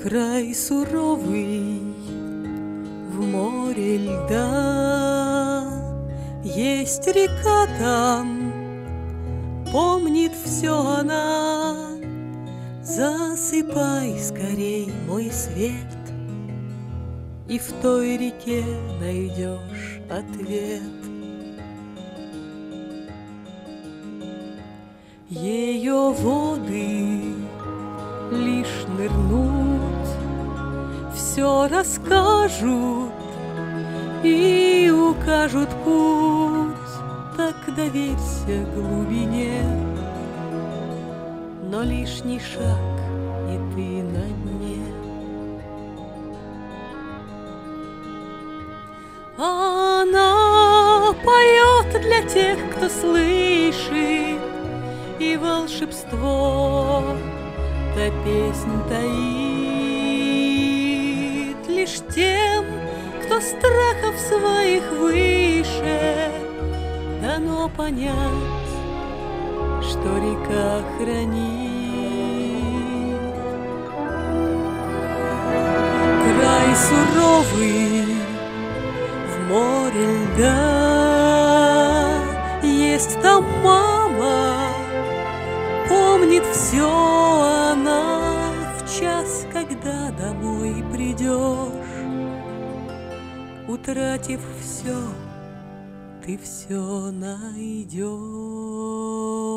Край суровый в море льда, есть река там, помнит все она. Засыпай скорей, мой свет, и в той реке найдешь ответ. Ее воды лишь нырнуть, все расскажут и укажут путь. Так доверься глубине, но лишний шаг, и ты на дне. Она поет для тех, кто слышит, и волшебство та песнь таит лишь тем, кто страхов своих выше. Дано понять, что река хранит. Край суровый в море льда, есть там мама, помнит все она. В час, когда домой придешь, утратив все, ты все найдешь.